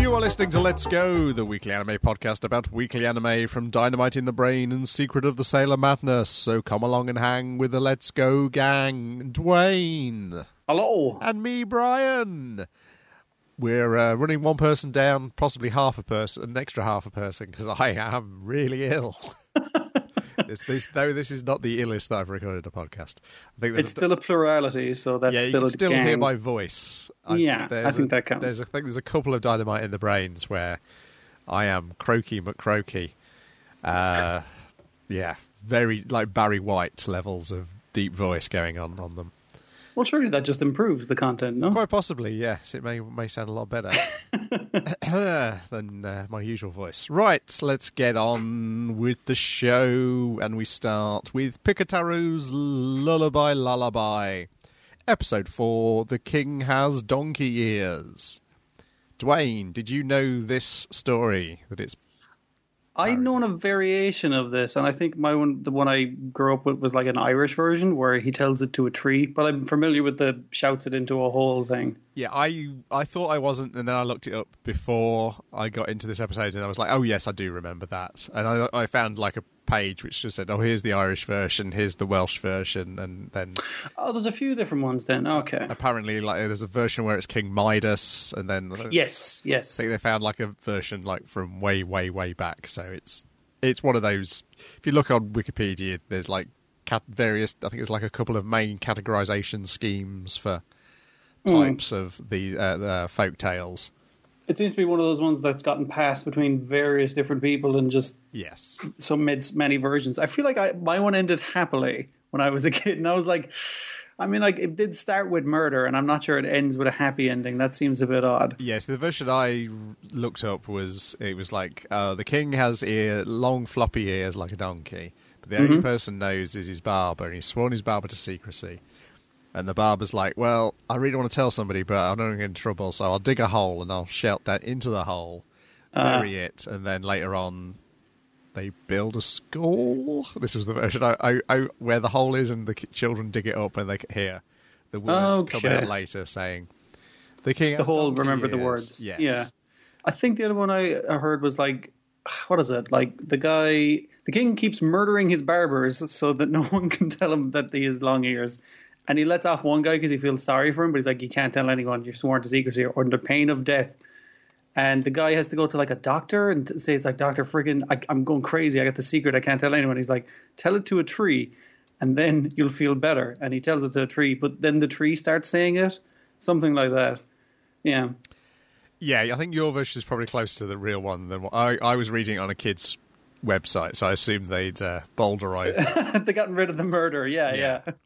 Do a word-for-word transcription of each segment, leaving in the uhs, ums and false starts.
You are listening to Let's Go, the weekly anime podcast about weekly anime from Dynamite in the Brain and Secret of the Sailor Madness. So come along and hang with the Let's Go gang. Dwayne. Hello. And me, Brian. We're uh, running one person down, possibly half a person, an extra half a person, because I am really ill. this, this, though this is not the illest that I've recorded a podcast. I think it's a, still a plurality, so that's yeah, still you can a still gang. hear my voice. I, yeah, I think a, that counts. There's a, I think there's a couple of Dynamite in the Brains where I am croaky McCroaky. Uh, yeah, very like Barry White levels of deep voice going on on them. Well, surely that just improves the content, no? Quite possibly, yes. It may may sound a lot better than uh, my usual voice. Right, let's get on with the show, and we start with Pikataru's Lullaby Lullaby. Episode four, The King Has Donkey Ears. Dwayne, did you know this story? That it's I'd known a variation of this, and I think my one, the one I grew up with was like an Irish version where he tells it to a tree, but I'm familiar with the shouts it into a hole thing. Yeah, I I thought I wasn't, and then I looked it up before I got into this episode, and I was like, oh yes, I do remember that. And I, I found like a page which just said, oh, here's the Irish version, here's the Welsh version, and then... Oh, there's a few different ones then, okay. Apparently, like there's a version where it's King Midas, and then... Yes, yes. I think they found like a version like from way, way, way back, so it's it's one of those... If you look on Wikipedia, there's like cat- various... I think there's like a couple of main categorization schemes for types mm. of the, uh, the folk tales. It seems to be one of those ones that's gotten passed between various different people and just yes, some made many versions. I feel like I, my one ended happily when I was a kid, and I was like, I mean, like it did start with murder, and I'm not sure it ends with a happy ending. That seems a bit odd. Yes, the version I looked up was it was like uh, the king has ear, long floppy ears like a donkey, but the mm-hmm. only person knows is his barber, and he's sworn his barber to secrecy. And the barber's like, well, I really want to tell somebody, but I don't want to get in trouble, so I'll dig a hole and I'll shout that into the hole, bury uh, it, and then later on they build a school. This was the version I, I, I, where the hole is and the children dig it up and they can hear the words okay. come out later saying, the king The whole remember ears. the words. Yes. Yeah. I think the other one I heard was like, what is it? Like the guy, the king keeps murdering his barbers so that no one can tell him that he has long ears. And he lets off one guy because he feels sorry for him, but he's like, you can't tell anyone, you're sworn to secrecy or under pain of death. And the guy has to go to like a doctor and say, it's like, Doctor friggin', I, I'm going crazy. I got the secret. I can't tell anyone. He's like, tell it to a tree and then you'll feel better. And he tells it to a tree, but then the tree starts saying it. Something like that. Yeah. Yeah, I think your version is probably closer to the real one than what I, I was reading it on a kid's website, so I assumed they'd uh, bowdlerized it. They gotten rid of the murder. Yeah, yeah. yeah.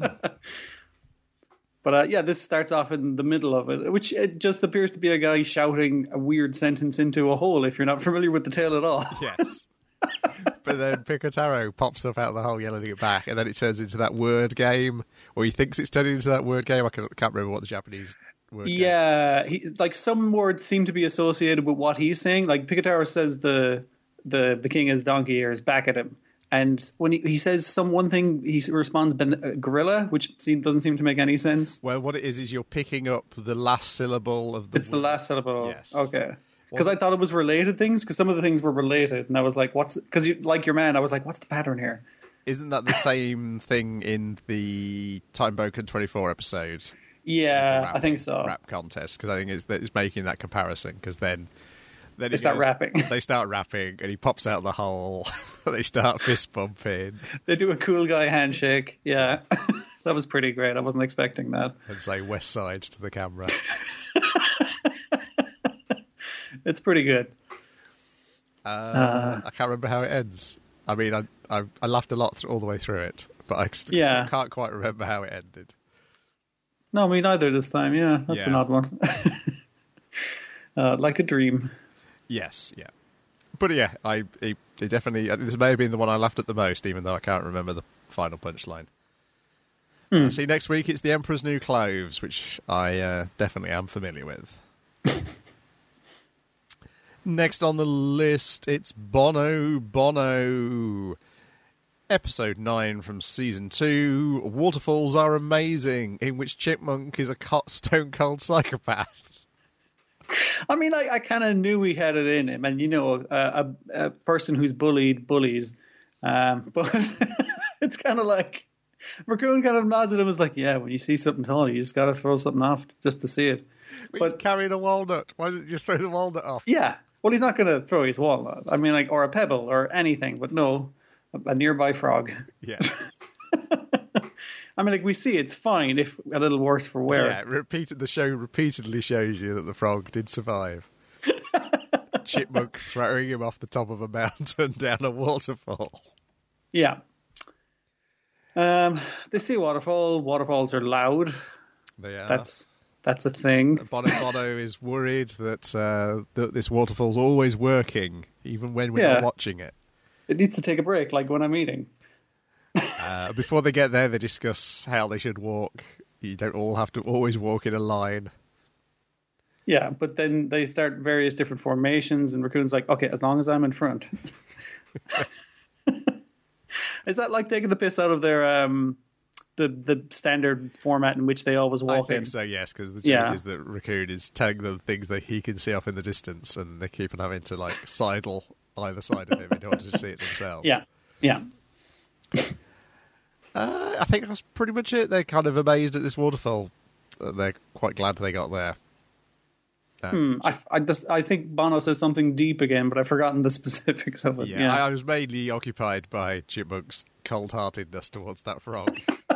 But uh, yeah, this starts off in the middle of it, which it just appears to be a guy shouting a weird sentence into a hole if you're not familiar with the tale at all. Yes. But then Pikataro pops up out of the hole yelling it back, and then it turns into that word game, or he thinks it's turning into that word game. I can't, can't remember what the Japanese word yeah, game. Yeah, like some words seem to be associated with what he's saying. Like Pikataro says the, the, the king has donkey ears back at him. And when he, he says some one thing, he responds ben, gorilla, which seem, doesn't seem to make any sense. Well, what it is is you're picking up the last syllable of the It's word. the last syllable. Yes. Okay. Because I thought it was related things, because some of the things were related. And I was like, what's... Because you, like your man, I was like, what's the pattern here? Isn't that the same thing in the Time Boken twenty-four episode? Yeah, rap, I think so. Rap contest, because I think it's, it's making that comparison, because then... Then they start goes, rapping. They start rapping, and he pops out of the hole. They start fist bumping. They do a cool guy handshake. Yeah, that was pretty great. I wasn't expecting that. And say West Side to the camera. It's pretty good. Uh, uh, I can't remember how it ends. I mean, I I, I laughed a lot th- all the way through it, but I st- yeah. can't quite remember how it ended. No, me neither this time. Yeah, that's yeah. an odd one. uh, like a dream. Yes, yeah. But yeah, I it, it definitely... This may have been the one I laughed at the most, even though I can't remember the final punchline. Hmm. Uh, see, next week it's The Emperor's New Clothes, which I uh, definitely am familiar with. Next on the list, it's Bono Bono. Episode nine from Season two, Waterfalls Are Amazing, in which Chipmunk is a stone-cold psychopath. I mean, I, I kind of knew he had it in him, and you know, uh, a, a person who's bullied bullies. Um, but it's kind of like Raccoon kind of nods at him, and was like, "Yeah, when you see something tall, you just got to throw something off just to see it." But But he's carrying a walnut. Why didn't you just throw the walnut off? yeah, well, he's not going to throw his walnut. I mean, like, or a pebble or anything, but no, a, a nearby frog. Yeah. I mean, like, we see it's fine, if a little worse for wear. Yeah, repeated, the show repeatedly shows you that the frog did survive. Chipmunk throwing him off the top of a mountain down a waterfall. Yeah. Um, they see a waterfall. Waterfalls are loud. They are. That's that's a thing. Bono Bono is worried that, uh, that this waterfall's always working, even when we're Yeah. not watching it. It needs to take a break, like when I'm eating. Uh, before they get there, they discuss how they should walk. You don't all have to always walk in a line. Yeah, but then they start various different formations, and Raccoon's like, okay, as long as I'm in front. Is that like taking the piss out of their um, the the standard format in which they always walk I think in? so, yes, because the joke Yeah. is that Raccoon is telling them things that he can see off in the distance, and they keep on having to like sidle either side of him in order to see it themselves. Yeah, yeah. Uh, I think that's pretty much it. They're kind of amazed at this waterfall. Uh, They're quite glad they got there. Uh, Hmm, I, I, this, I think Bono says something deep again, but I've forgotten the specifics of it. yeah, Yeah, I, I was mainly occupied by Chipmunk's cold-heartedness towards that frog.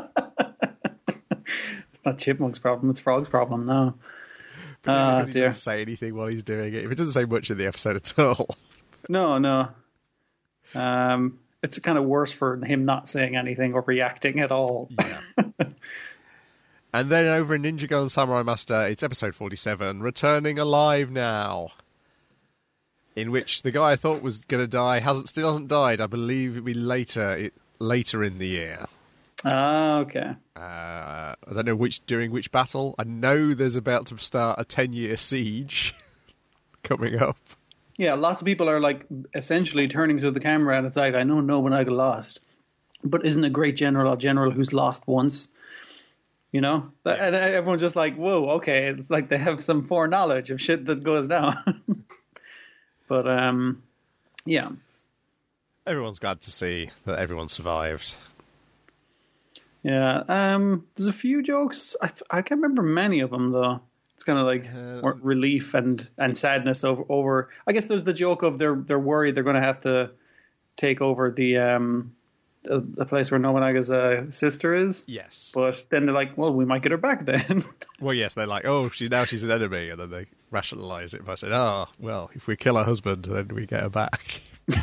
It's not Chipmunk's problem, it's Frog's problem now. Particularly Ah, because he dear. doesn't say anything while he's doing it. If it doesn't say much in the episode at all. No, no. Um, it's kind of worse for him not saying anything or reacting at all. Yeah. And then over in Ninja Go and Samurai Master, it's episode forty-seven, Returning Alive Now, in which the guy I thought was going to die hasn't still hasn't died. I believe it'll be later it, later in the year. Ah, okay. Uh, I don't know which during which battle. I know there's about to start a ten-year siege coming up. Yeah, lots of people are like essentially turning to the camera and it's like, I know Nobunaga lost, but isn't a great general a general who's lost once? You know? That- And everyone's just like, whoa, okay. It's like they have some foreknowledge of shit that goes down. But, um, yeah. Everyone's glad to see that everyone survived. Yeah. Um, there's a few jokes. I, I can't remember many of them, though. It's kind of like Uh, relief and, and sadness over, over. I guess there's the joke of they're they're worried they're going to have to take over the um the, the place where Nobunaga's uh, sister is. Yes. But then they're like, well, we might get her back then. Well, yes, they're like, oh, she's now she's an enemy, and then they rationalise it by saying, oh, well, if we kill her husband, then we get her back.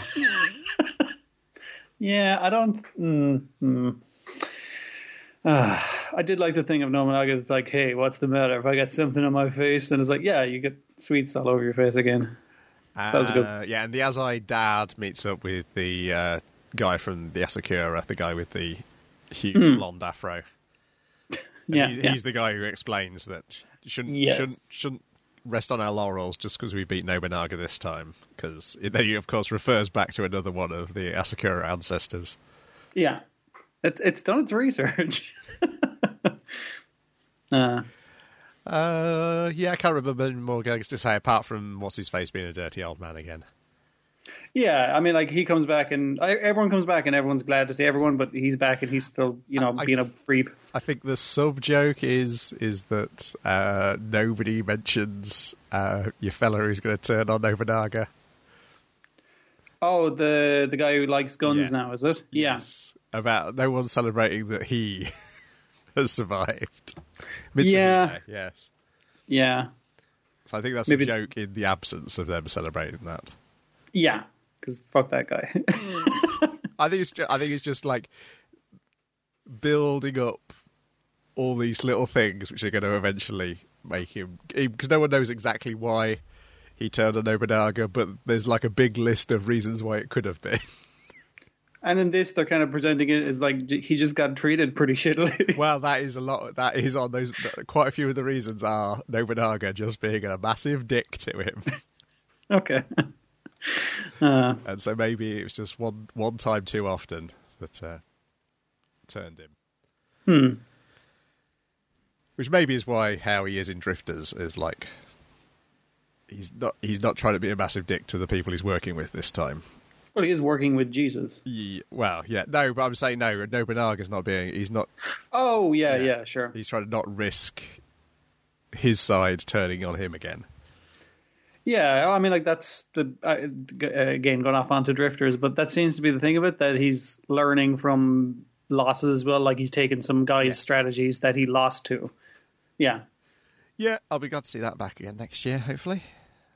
Yeah, I don't. Mm, mm. Uh, I did like the thing of Nobunaga. It's like, hey, what's the matter? If I got something on my face, and it's like, yeah, you get sweets all over your face again. That was good. Uh, yeah, and the Azai dad meets up with the uh, guy from the Asakura, the guy with the huge blonde afro. And Yeah, he's, yeah. he's the guy who explains that you shouldn't Yes. shouldn't shouldn't rest on our laurels just because we beat Nobunaga this time, because then he of course refers back to another one of the Asakura ancestors. Yeah, it's it's done its research. uh, Uh, yeah, I can't remember any more gags to say apart from what's his face being a dirty old man again. yeah, I mean, like he comes back, and I, everyone comes back, and everyone's glad to see everyone, but he's back, and he's still, you know, I- being a creep. I think the sub joke is is that uh, nobody mentions uh, your fella who's going to turn on Nobunaga. Oh, the the guy who likes guns Yeah. now, is it? Yeah. Yes. About no one's celebrating that he has survived. Mitsuhide, Yeah. Yes. Yeah. So I think that's Maybe- a joke in the absence of them celebrating that. Yeah. Because fuck that guy. I think it's just, I think it's just like building up all these little things which are going to eventually make him, because no one knows exactly why he turned on Nobunaga, but there's like a big list of reasons why it could have been. And in this, they're kind of presenting it as like j- he just got treated pretty shittily. Well, that is a lot. That is on those. Quite a few of the reasons are Nobunaga just being a massive dick to him, Okay. Uh, and so maybe it was just one one time too often that uh, turned him. hmm. Which maybe is why how he is in Drifters is like he's not he's not trying to be a massive dick to the people he's working with this time. Well, he is working with Jesus. Yeah, well, yeah, no, but I'm saying no. Nobunaga's not being. He's not. Oh yeah, yeah, yeah, sure. He's trying to not risk his side turning on him again. Yeah, I mean, like that's the uh, again going off onto drifters, but that seems to be the thing of it, that he's learning from losses as well. Like he's taken some guys' Yes. strategies that he lost to. Yeah. Yeah, I'll be glad to see that back again next year, hopefully.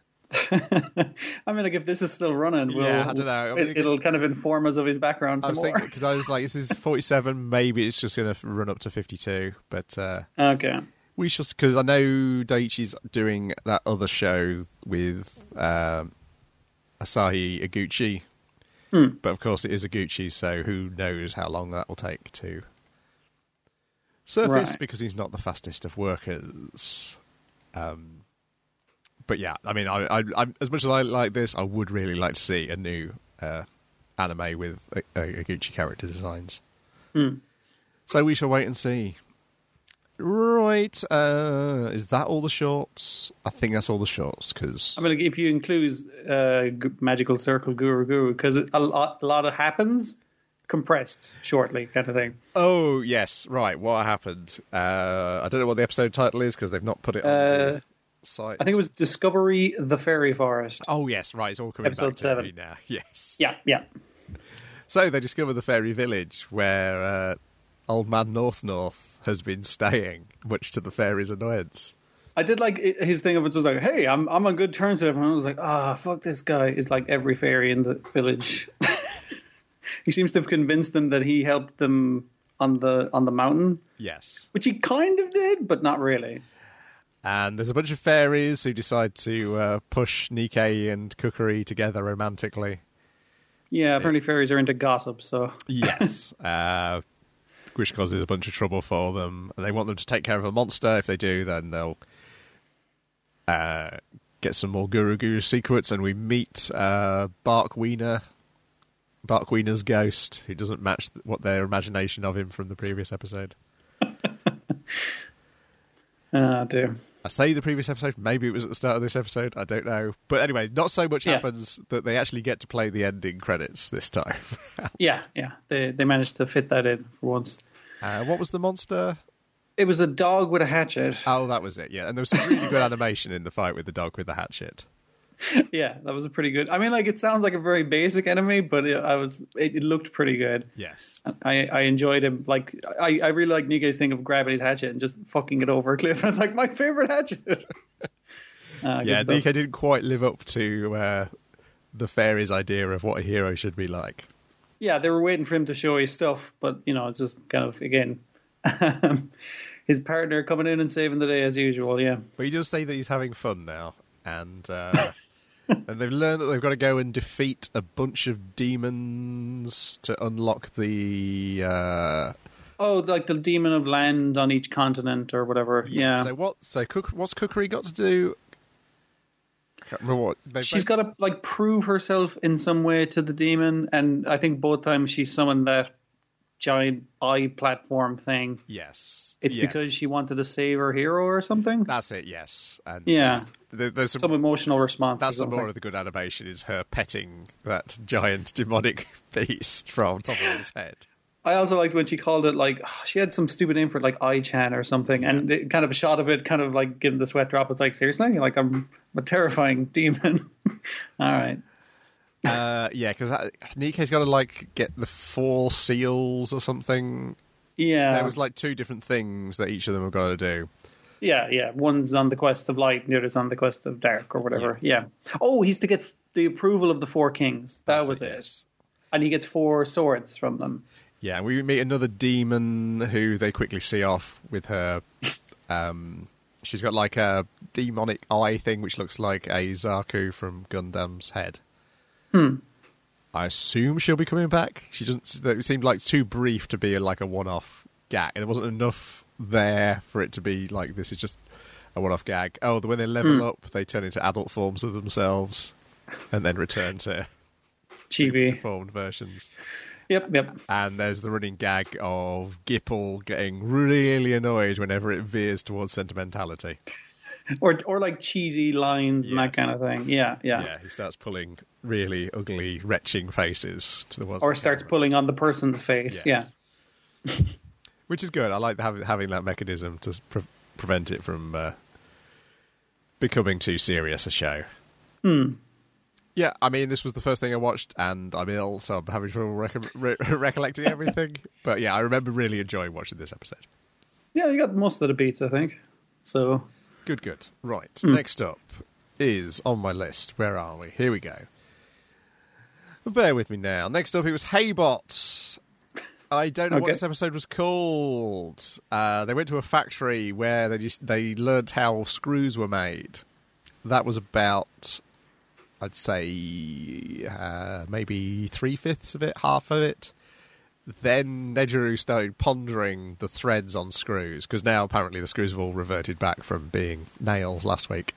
I mean, like if this is still running, we'll, Yeah, I don't know. I mean, it, it'll kind of inform us of his background I some was more. thinking, because I was like, this is forty-seven, maybe it's just going to run up to fifty-two, but uh, Okay. we shall, because I know Daiichi's doing that other show with um, Asahi Iguchi, Hmm. but of course it is Iguchi, so who knows how long that will take to surface, Right. because he's not the fastest of workers. Um, but yeah, I mean, I, I, I, as much as I like this, I would really like to see a new uh, anime with uh, Iguchi character designs. Hmm. So we shall wait and see. Right, uh, is that all the shorts? I think that's all the shorts, because... I mean, like, if you include uh, G- Magical Circle Guru Guru, because a lot, a lot of happens compressed shortly, kind of thing. Oh, yes, right, what happened? Uh, I don't know what the episode title is, because they've not put it on Uh, the site. I think it was Discovery the Fairy Forest. Oh, yes, right, it's all coming Episode back to seven. me now, yes. Yeah, yeah. So they discover the fairy village, where uh, Old Man North North has been staying, much to the fairy's annoyance. I did like i- his thing of it was like, hey, I'm I'm on good terms with everyone. I was like, ah, fuck this guy. Is like every fairy in the village. He seems to have convinced them that he helped them on the on the mountain, Yes. which he kind of did, but not really. And there's a bunch of fairies who decide to uh, push Nikkei and Kukuri together romantically. Yeah, apparently fairies are into gossip, so Yes. uh, which causes a bunch of trouble for them. And they want them to take care of a monster. If they do, then they'll uh, get some more Guru Guru secrets. And we meet uh, Bark Wiener, Bark Wiener's ghost, who doesn't match what their imagination of him from the previous episode. ah, dear. I say the previous episode, maybe it was at the start of this episode, I don't know. But anyway, not so much Yeah. happens that they actually get to play the ending credits this time. Yeah, yeah. They they managed to fit that in for once. uh, what was the monster? It was a dog with a hatchet. Oh, that was it, yeah. And there was some really good animation in the fight with the dog with the hatchet. Yeah, that was a pretty good. I mean, like it sounds like a very basic enemy, but it, I was it, it looked pretty good. Yes. I, I enjoyed him. Like I, I really like Nikkei's thing of grabbing his hatchet and just fucking it over a cliff. And it's like my favorite hatchet. uh, Yeah, good stuff. Nikkei didn't quite live up to uh, the fairy's idea of what a hero should be like. Yeah, they were waiting for him to show his stuff, but you know, it's just kind of again his partner coming in and saving the day as usual. Yeah. But he does say that he's having fun now, and uh, and they've learned that they've got to go and defeat a bunch of demons to unlock the. Uh, Oh, like the demon of land on each continent or whatever. Yeah. So what? So Cook, what's Kukuri got to do? I can't remember what they've She's both- got to like prove herself in some way to the demon, and I think both times she summoned that giant eye platform thing. Yes, It's yes. because she wanted to save her hero or something. That's it. Yes, and Yeah. there, there's some. Some emotional response. That's or some something. more of the good animation. Is her petting that giant demonic beast from top of his head. I also liked when she called it like she had some stupid name for it, like Ai-chan or something, and it, kind of a shot of it, kind of like giving the sweat drop. It's like seriously, like I'm a terrifying demon. All right. Uh, yeah, because Nikkei's got to like get the four seals or something. Yeah. There was like two different things that each of them have got to do. Yeah, yeah. One's on the quest of light, and the other's on the quest of dark, or whatever. Yeah. Oh, he's to get the approval of the four kings. That That's was it, it. yes. And he gets four swords from them. Yeah, we meet another demon who they quickly see off with her. Um, she's got like a demonic eye thing, which looks like a Zaku from Gundam's head. Hmm. I assume she'll be coming back. She doesn't. It seemed like too brief to be like a one-off gag. There wasn't enough there for it to be like this is just a one-off gag. Oh, when they level Hmm. up, they turn into adult forms of themselves, and then return to Chibi. deformed versions. Yep, yep. And there's the running gag of Gipple getting really annoyed whenever it veers towards sentimentality. or or like cheesy lines and Yes. that kind of thing. Yeah, yeah. Yeah, he starts pulling really ugly, retching faces to the ones. Or that starts camera. pulling on the person's face. Yes. Yeah. Which is good. I like having having that mechanism to pre- prevent it from uh, becoming too serious a show. Hmm. Yeah, I mean, this was the first thing I watched, and I'm ill, so I'm having trouble rec- re- recollecting everything. But yeah, I remember really enjoying watching this episode. Yeah, you got most of the beats, I think. So, Good, good. Right, next up is on my list. Where are we? Here we go. Bear with me now. Next up, it was Haybot. I don't know what Okay. this episode was called. Uh, they went to a factory where they just, they learned how screws were made. That was about, I'd say, uh, maybe three-fifths of it, half of it. Then Nejiru started pondering the threads on screws, because now apparently the screws have all reverted back from being nails last week.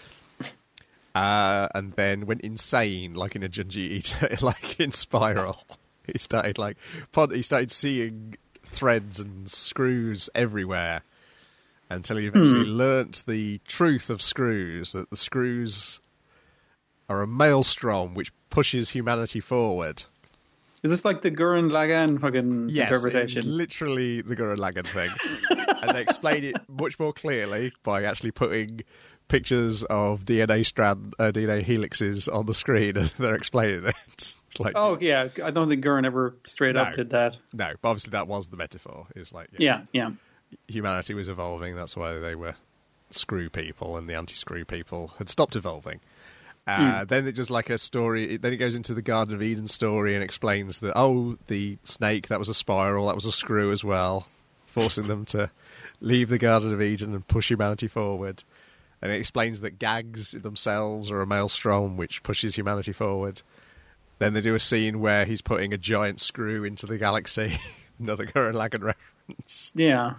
Uh, and then went insane, like in a Junji Ito, like in Spiral. He started like pod, he started seeing threads and screws everywhere until he eventually learnt the truth of screws, that the screws are a maelstrom which pushes humanity forward. is this like the Gurren Lagann fucking Yes, interpretation? it's literally the Gurren Lagann thing. And they explain it much more clearly by actually putting pictures of D N A strand, uh, D N A helixes on the screen as they're explaining it. It's like, Oh, yeah. I don't think Gurren ever straight up No. did that. no, but obviously that was the metaphor. It's like, Yeah, yeah. humanity was evolving, that's why they were screw people, and the anti-screw people had stopped evolving. Uh, Hmm. Then it just like a story, then it goes into the Garden of Eden story and explains that, oh, the snake, that was a spiral, that was a screw as well, forcing them to leave the Garden of Eden and push humanity forward. And it explains that gags themselves are a maelstrom which pushes humanity forward. Then they do a scene where he's putting a giant screw into the galaxy. Another Gurren Lagann reference. Yeah.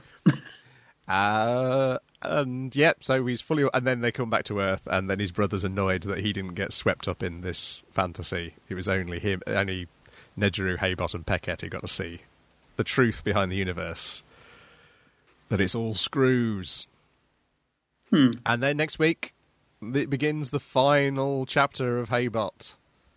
Uh, and yep, so he's fully... And then they come back to Earth, and then his brother's annoyed that he didn't get swept up in this fantasy. It was only him, only Nejiru, Haybot, and Peckett who got to see the truth behind the universe. That it's all screws. Hmm. And then next week, it begins the final chapter of Haybot.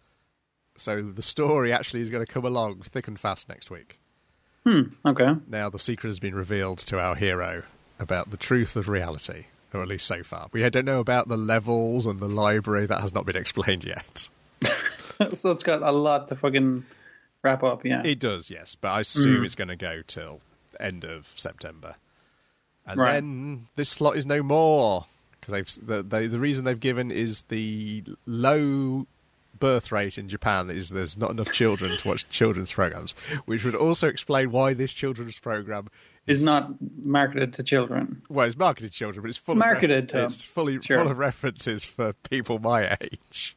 So the story actually is going to come along thick and fast next week. Hmm. Okay. Now the secret has been revealed to our hero about the truth of reality, or at least so far. We don't know about the levels and the library. That has not been explained yet. So it's got a lot to fucking wrap up, yeah. It does, yes, but I assume Mm. it's going to go till end of September. And Right. then this slot is no more, because they've the, they, the reason they've given is the low birth rate in Japan is there's not enough children to watch children's programs, which would also explain why this children's program Is not marketed to children. well, it's marketed to children, but it's full Marketed of to- it's fully sure. full of references for people my age.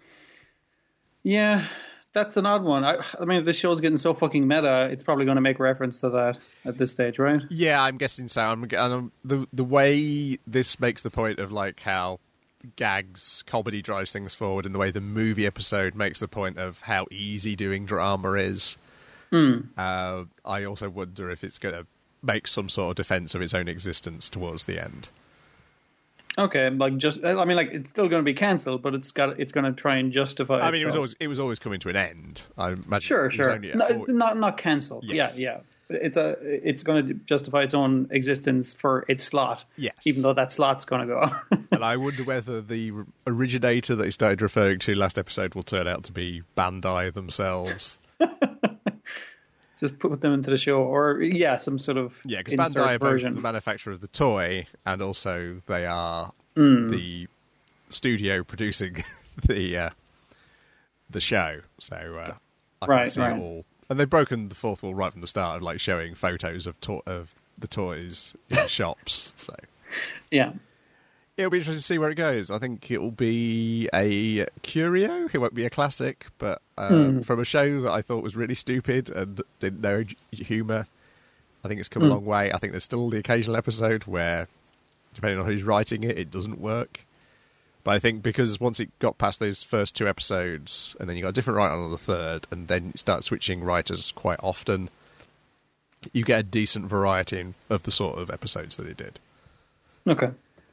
Yeah, that's an odd one. I, I mean, if this show's getting so fucking meta, it's probably going to make reference to that at this stage, right? Yeah, I'm guessing so. I'm, and I'm, the the way this makes the point of like how gags comedy drives things forward, and the way the movie episode makes the point of how easy doing drama is. Hmm. Uh, I also wonder if it's going to make some sort of defense of its own existence towards the end. Okay, like just I mean, like it's still going to be cancelled, but it's got it's going to try and justify. I mean, it was itself. always it was always coming to an end. I imagine. Sure, it was sure. only- No, it's not not cancelled. Yes. Yeah, yeah. It's a it's going to justify its own existence for its slot. Yes. Even though that slot's going to go. And I wonder whether the originator that he started referring to last episode will turn out to be Bandai themselves. Just put them into the show, or yeah, some sort of Yeah, because insert Bandai are both version. the manufacturer of the toy, and also they are Mm. the studio producing the uh, the show. So uh, I can Right, see right. it all. And they've broken the fourth wall right from the start of like showing photos of to- of the toys in shops. So Yeah. it'll be interesting to see where it goes. I think it will be a curio. It won't be a classic, but uh, Hmm. from a show that I thought was really stupid and didn't know humour, I think it's come a Hmm. long way. I think there's still the occasional episode where, depending on who's writing it, it doesn't work. But I think because once it got past those first two episodes, and then you got a different writer on the third, and then you start switching writers quite often, you get a decent variety in- of the sort of episodes that it did. Okay.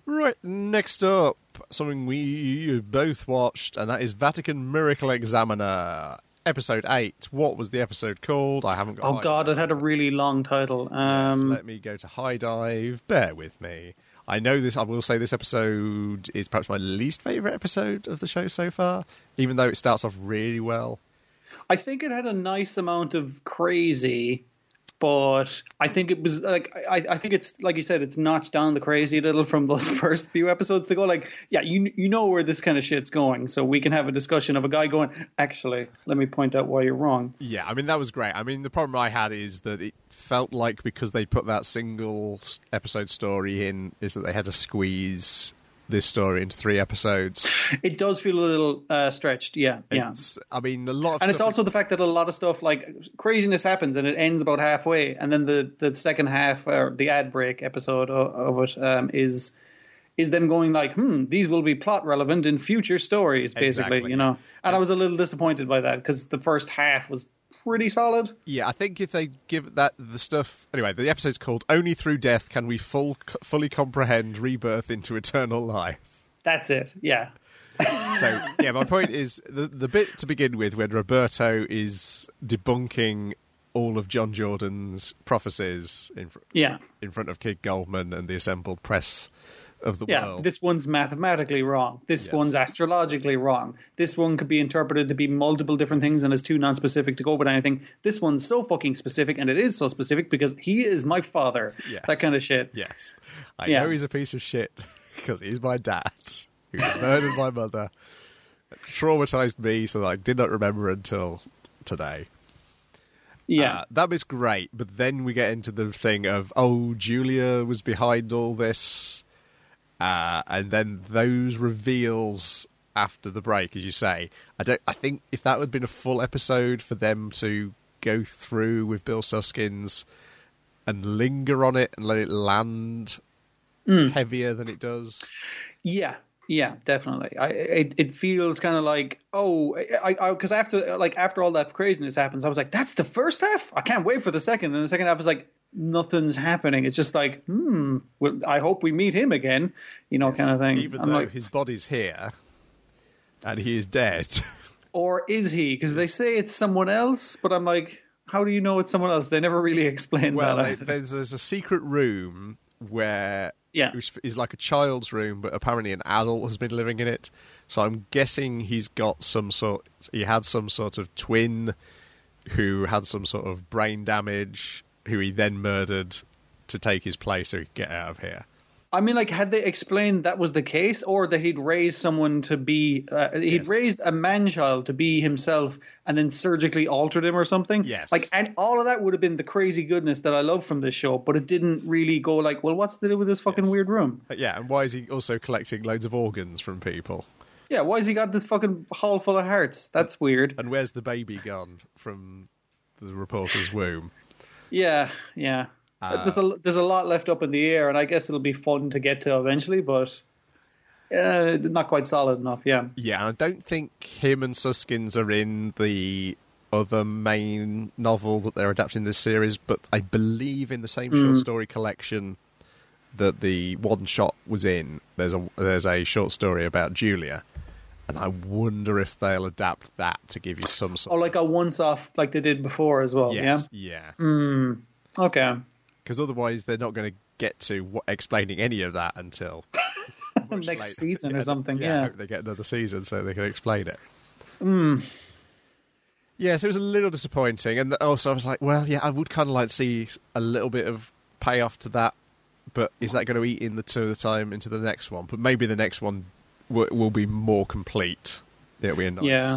Right, next up, something we both watched, and that is Vatican Miracle Examiner, episode eight. What was the episode called? I haven't got. Oh God, it had a really long title. Um, yes, let me go to High Dive. Bear with me. I know this. I will say this episode is perhaps my least favourite episode of the show so far, even though it starts off really well. I think it had a nice amount of crazy, but I think it was like I, I think it's like you said, it's notched down the crazy a little from those first few episodes to go like, yeah, you you know where this kind of shit's going, so we can have a discussion of a guy going, actually, let me point out why you're wrong. Yeah, I mean that was great. I mean the problem I had is that it felt like because they put that single episode story in, is that they had to squeeze this story into three episodes. It does feel a little uh, stretched, yeah, it's, yeah. I mean, a lot of and stuff it's also is... the fact that a lot of stuff like craziness happens and it ends about halfway, and then the, the second half or the ad break episode of, of it um, is is them going like, hmm, these will be plot relevant in future stories, basically, exactly. You know. And yeah. I was a little disappointed by that because the first half was pretty solid. Yeah, I think if they give that the stuff anyway, the episode's called "Only Through Death Can We Full Fully Comprehend Rebirth into Eternal Life." That's it. Yeah. So yeah, my point is the the bit to begin with when Roberto is debunking all of John Jordan's prophecies in fr- yeah in front of Kid Goldman and the assembled press of the yeah, world. This one's mathematically wrong. This yes. one's astrologically wrong. This one could be interpreted to be multiple different things and is too non-specific to go with anything. This one's so fucking specific, and it is so specific because he is my father. Yes. That kind of shit. Yes. I yeah. know he's a piece of shit because he's my dad who murdered my mother, traumatized me so that I did not remember until today. Yeah. Uh, that was great, but then we get into the thing of, oh, Julia was behind all this. Uh, and then those reveals after the break, as you say, I don't. I think if that would have been a full episode for them to go through with Bill Suskins and linger on it and let it land mm. heavier than it does. Yeah, yeah, definitely. I it, it feels kind of like oh, I because after like after all that craziness happens, I was like, that's the first half. I can't wait for the second. And the second half was like, nothing's happening. It's just like, hmm, well, I hope we meet him again, you know, yes, kind of thing. Even I'm though like, his body's here and he is dead. Or is he? Because they say it's someone else, but I'm like, how do you know it's someone else? They never really explain well, that. Well, there's, there's a secret room where yeah. which is like a child's room, but apparently an adult has been living in it. So I'm guessing he's got some sort, he had some sort of twin who had some sort of brain damage, who he then murdered to take his place so he could get out of here. I mean, like, had they explained that was the case, or that he'd raised someone to be, uh, he'd yes. raised a man-child to be himself and then surgically altered him or something? Yes. Like, and all of that would have been the crazy goodness that I love from this show, but it didn't really go like, well, what's to do with this fucking yes. weird room? Yeah, and why is he also collecting loads of organs from people? Yeah, why has he got this fucking hall full of hearts? That's weird. And where's the baby gone from the reporter's womb? Yeah, yeah. Uh, there's a there's a lot left up in the air, and I guess it'll be fun to get to eventually, but uh, not quite solid enough. Yeah. Yeah, I don't think him and Suskins are in the other main novel that they're adapting this series, but I believe in the same mm. short story collection that the one shot was in, there's a there's a short story about Julia. And I wonder if they'll adapt that to give you some sort. Oh, like a once-off, like they did before as well. Yes, yeah. Yeah. Mm, okay. Because otherwise, they're not going to get to what, explaining any of that until next later. season yeah, or something. Yeah, yeah. I hope they get another season so they can explain it. Mm. Yeah, so it was a little disappointing, and also I was like, well, yeah, I would kind of like to see a little bit of payoff to that, but is that going to eat in the two of the time into the next one? But maybe the next one will be more complete. It'll be a nice. Yeah,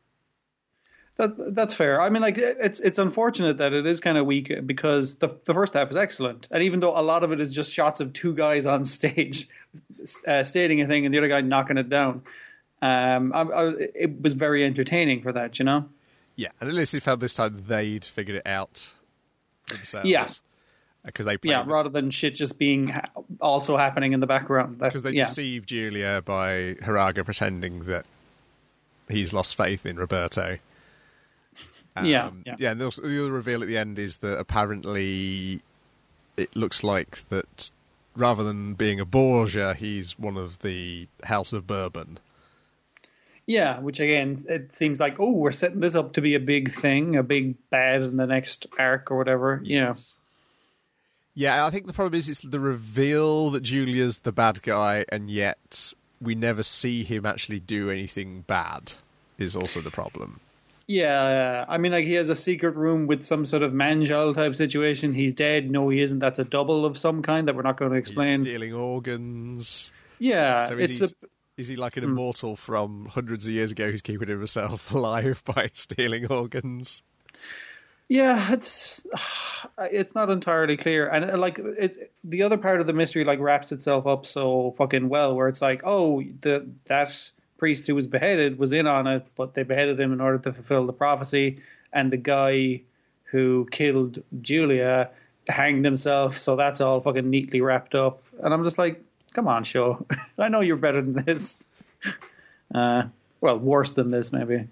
that that's fair. I mean, like it's it's unfortunate that it is kind of weak because the the first half is excellent, and even though a lot of it is just shots of two guys on stage uh, stating a thing and the other guy knocking it down, um, I, I, it was very entertaining for that, you know. Yeah, and at least it felt this time they'd figured it out themselves. Yeah. Because they yeah, the, rather than shit just being ha- also happening in the background. Because they yeah. deceive Julia by Hiraga pretending that he's lost faith in Roberto. Um, yeah, yeah. Yeah, and the, the other reveal at the end is that apparently it looks like that rather than being a Borgia, he's one of the House of Bourbon. Yeah, which again, it seems like, oh, we're setting this up to be a big thing, a big bad in the next arc or whatever. Yes. You know. Yeah, I think the problem is it's the reveal that Julia's the bad guy, and yet we never see him actually do anything bad, is also the problem. Yeah, I mean, like, he has a secret room with some sort of man-child type situation. He's dead. No, he isn't. That's a double of some kind that we're not going to explain. He's stealing organs. Yeah, so is it's he, a... Is he like an immortal from hundreds of years ago who's keeping himself alive by stealing organs? Yeah, it's it's not entirely clear, and like it's the other part of the mystery like wraps itself up so fucking well, where it's like, oh, the that priest who was beheaded was in on it, but they beheaded him in order to fulfill the prophecy, and the guy who killed Julia hanged himself, so that's all fucking neatly wrapped up, and I'm just like, come on, show, I know you're better than this. Uh, well, worse than this, maybe.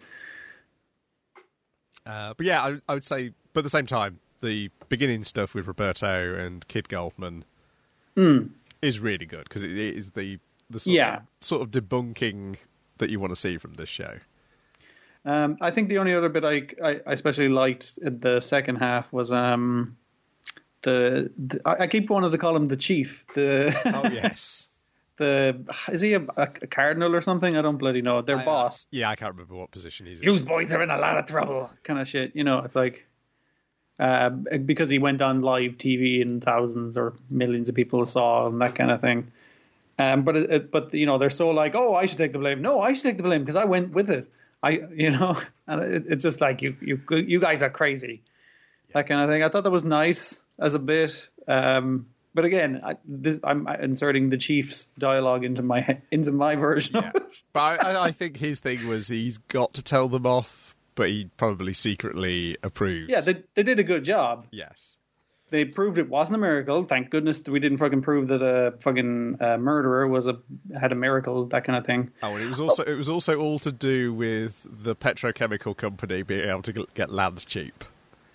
Uh, but yeah, I, I would say, but at the same time, the beginning stuff with Roberto and Kid Goldman mm. is really good because it is the the sort, yeah. of, sort of debunking that you want to see from this show. Um, I think the only other bit I, I, I especially liked in the second half was um, the, the I keep wanting to call him the chief. The oh yes. The is he a, a cardinal or something? I don't bloody know. Their I, boss. Uh, yeah, I can't remember what position he's in. You boys are in a lot of trouble, kind of shit. You know, it's like uh, because he went on live T V and thousands or millions of people saw and that kind of thing. Um, but it, it, but you know, they're so like, oh, I should take the blame. No, I should take the blame because I went with it. I, you know, and it, it's just like you, you, you guys are crazy, yeah. That kind of thing. I thought that was nice as a bit. Um, But again, I, this, I'm inserting the Chief's dialogue into my into my version yeah. of it. But I, I think his thing was he's got to tell them off, but he probably secretly approves. Yeah, they they did a good job. Yes. They proved it wasn't a miracle. Thank goodness we didn't fucking prove that a fucking uh, murderer was a had a miracle, that kind of thing. Oh, and it was also oh. it was also all to do with the petrochemical company being able to get land cheap.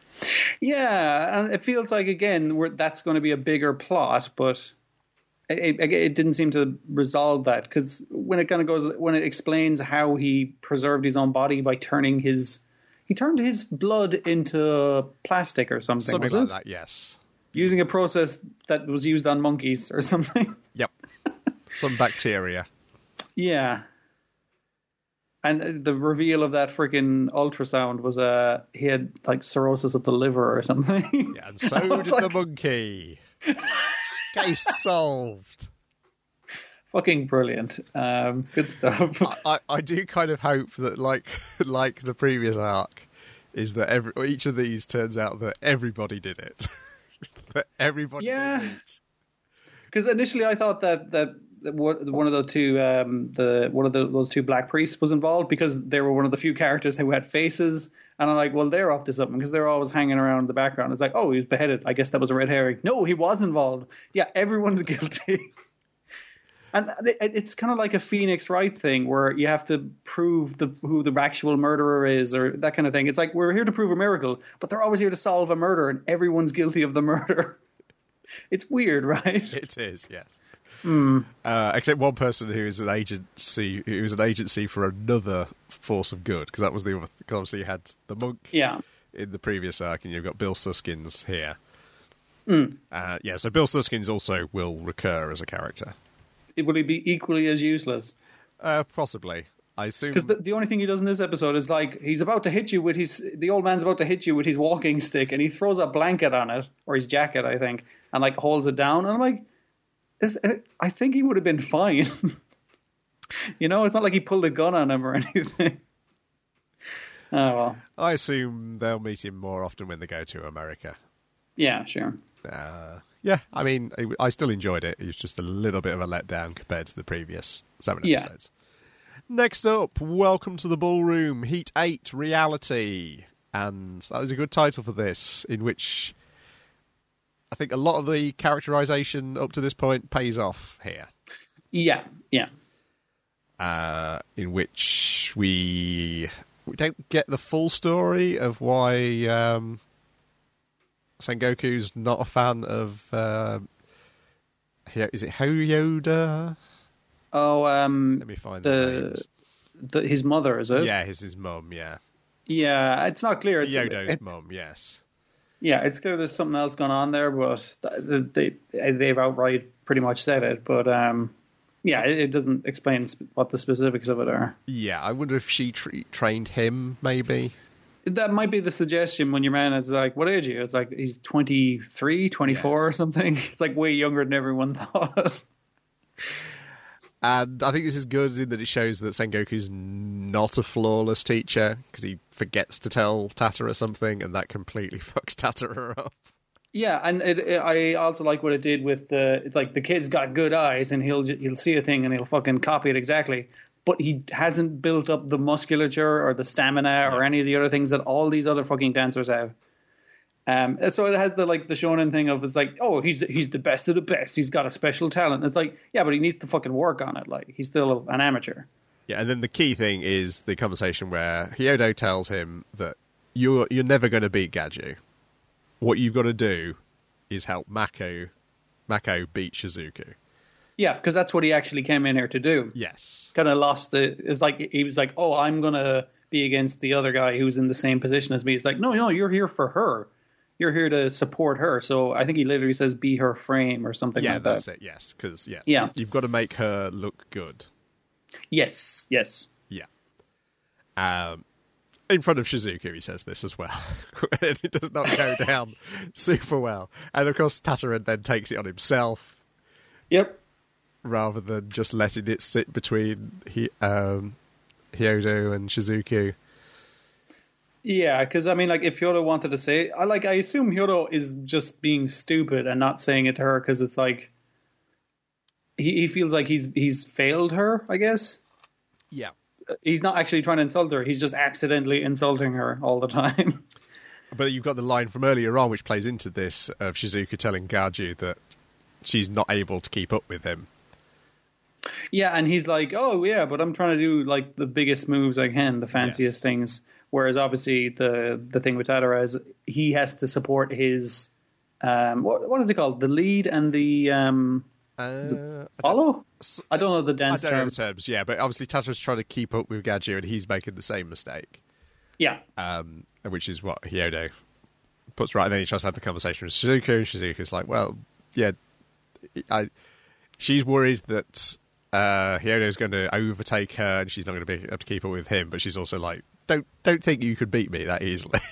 Yeah, and it feels like, again, we're, that's going to be a bigger plot, but it, it, it didn't seem to resolve that, because when it kind of goes, when it explains how he preserved his own body by turning his, he turned his blood into plastic or something, Something was like it? that, yes. Using a process that was used on monkeys or something. Yep. Some bacteria. Yeah. And the reveal of that freaking ultrasound was uh, he had like cirrhosis of the liver or something. Yeah, and so did like... the monkey. Case solved. Fucking brilliant. Um, good stuff. I, I, I do kind of hope that, like like the previous arc, is that every each of these turns out that everybody did it. That everybody yeah. did it. Because initially I thought that that. One of the two, um, the one of the, those two black priests was involved because they were one of the few characters who had faces, and I'm like, well, they're up to something because they're always hanging around in the background. It's like, oh, he was beheaded. I guess that was a red herring. No, he was involved. Yeah, everyone's guilty. And it's kind of like a Phoenix Wright thing where you have to prove the who the actual murderer is or that kind of thing. It's like, we're here to prove a miracle, but they're always here to solve a murder, and everyone's guilty of the murder. It's weird, right? It is, yes. Mm. Uh, except one person who is an agency, who is an agency for another force of good, because that was the other. Obviously, you had the monk yeah. in the previous arc, and you've got Bill Suskins here. Mm. Uh, yeah, so Bill Suskins also will recur as a character. Will he be equally as useless? Uh, possibly. I assume because the, the only thing he does in this episode is like he's about to hit you with his the old man's about to hit you with his walking stick, and he throws a blanket on it or his jacket, I think, and like holds it down, and I'm like. Is, I think he would have been fine. You know, it's not like he pulled a gun on him or anything. Oh, well. I assume they'll meet him more often when they go to America. Yeah, sure. Uh, yeah, I mean, I still enjoyed it. It was just a little bit of a letdown compared to the previous seven yeah. episodes. Next up, Welcome to the Ballroom, Heat eight Reality. And that was a good title for this, in which... I think a lot of the characterization up to this point pays off here. Yeah, yeah. Uh, in which we we don't get the full story of why um, Sengoku's not a fan of uh, is it Hyoda? Oh, um, Let me find the, the, names. the his mother, is it? Yeah, his his mum. Yeah, Yeah, it's not clear. It's, Yodo's it's, mum. Yes. Yeah, it's clear there's something else going on there, but they they've outright pretty much said it. But um, yeah, it, it doesn't explain what the specifics of it are. Yeah, I wonder if she tra- trained him, maybe. That might be the suggestion when your man is like, what age are you? It's like he's twenty-three, twenty-four, yes. or something. It's like way younger than everyone thought. And I think this is good in that it shows that Sengoku's not a flawless teacher, because he forgets to tell Tatara something, and that completely fucks Tatara up. Yeah, and it, it, I also like what it did with the, it's like the kid's got good eyes, and he'll he'll see a thing and he'll fucking copy it exactly. But he hasn't built up the musculature or the stamina yeah. or any of the other things that all these other fucking dancers have. Um, so it has the like the shonen thing of it's like, oh, he's the, he's the best of the best. He's got a special talent. It's like, yeah, but he needs to fucking work on it. Like he's still an amateur. Yeah, and then the key thing is the conversation where Hyodo tells him that you're you're never going to beat Gaju. What you've got to do is help Mako Mako beat Shizuku. Yeah, because that's what he actually came in here to do. Yes. Kind of lost it. It's like he was like, oh, I'm going to be against the other guy who's in the same position as me. It's like, no, no, you're here for her. You're here to support her. So I think he literally says, be her frame or something yeah, like that. Yeah, that's it, yes. Because, yeah, yeah, you've got to make her look good. Yes, yes. Yeah. Um, in front of Shizuku, he says this as well. And it does not go down super well. And, of course, Tatara then takes it on himself. Yep. Rather than just letting it sit between he, um, Hyodo and Shizuku. Yeah, because I mean, like, if Hyodo wanted to say, I like, I assume Hyodo is just being stupid and not saying it to her because it's like he, he feels like he's he's failed her. I guess. Yeah, he's not actually trying to insult her; he's just accidentally insulting her all the time. But you've got the line from earlier on, which plays into this of Shizuku telling Gaju that she's not able to keep up with him. Yeah, and he's like, "Oh yeah, but I'm trying to do like the biggest moves I can, the fanciest yes. things." Whereas obviously the the thing with Tatara is he has to support his um what what is it called? The lead and the um uh, is it follow? I don't know the dance I don't terms. know the terms. Yeah, but obviously Tatara's trying to keep up with Gaju, and he's making the same mistake. Yeah, um, which is what Hyodo puts right. And then he tries to have the conversation with Shizuku. Shizuku's like, "Well, yeah, I." She's worried that uh, Hyodo's going to overtake her, and she's not going to be able to keep up with him. But she's also like, don't don't think you could beat me that easily.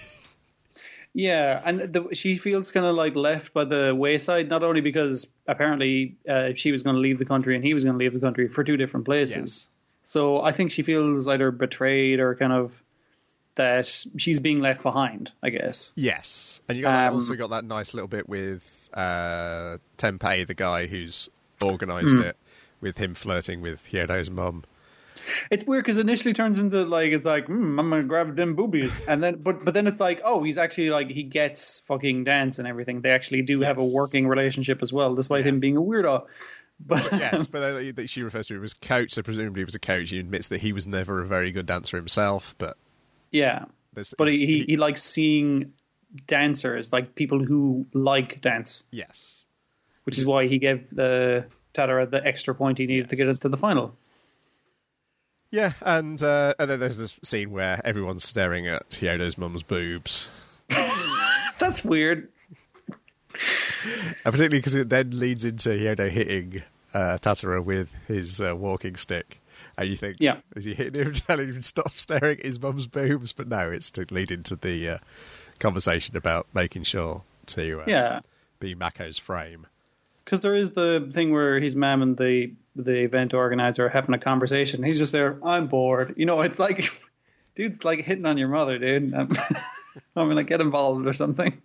Yeah, and the, she feels kind of like left by the wayside, not only because apparently uh, she was going to leave the country and he was going to leave the country for two different places. Yes. So I think she feels either betrayed or kind of that she's being left behind, I guess. Yes, and you got Um, also got that nice little bit with uh, Tenpei, the guy who's organised Mm. it, with him flirting with Hyodo's mum. It's weird because initially turns into like it's like mm, I'm gonna grab them boobies, and then but but then it's like oh he's actually like he gets fucking dance and everything. They actually do have a working relationship as well, despite Yeah. him being a weirdo. But Yes, but uh, that she refers to him as coach, so presumably he was a coach. He admits that he was never a very good dancer himself, but yeah, there's, but he, he he he likes seeing dancers, like people who like dance, yes, which is why he gave the Tatara the extra point he needed Yes. to get into the final. yeah, and uh, and then there's this scene where everyone's staring at Hyodo's mum's boobs. That's weird. And particularly because it then leads into Hyodo hitting uh, Tatara with his uh, walking stick. And you think, Yeah. is he hitting him, telling him to stop staring at his mum's boobs? But no, it's to lead into the uh, conversation about making sure to uh, Yeah. be Mako's frame. Because there is the thing where his mom and the the event organizer are having a conversation. He's just there, I'm bored. You know, it's like, dude's like hitting on your mother, dude. Um, I mean, like, get involved or something.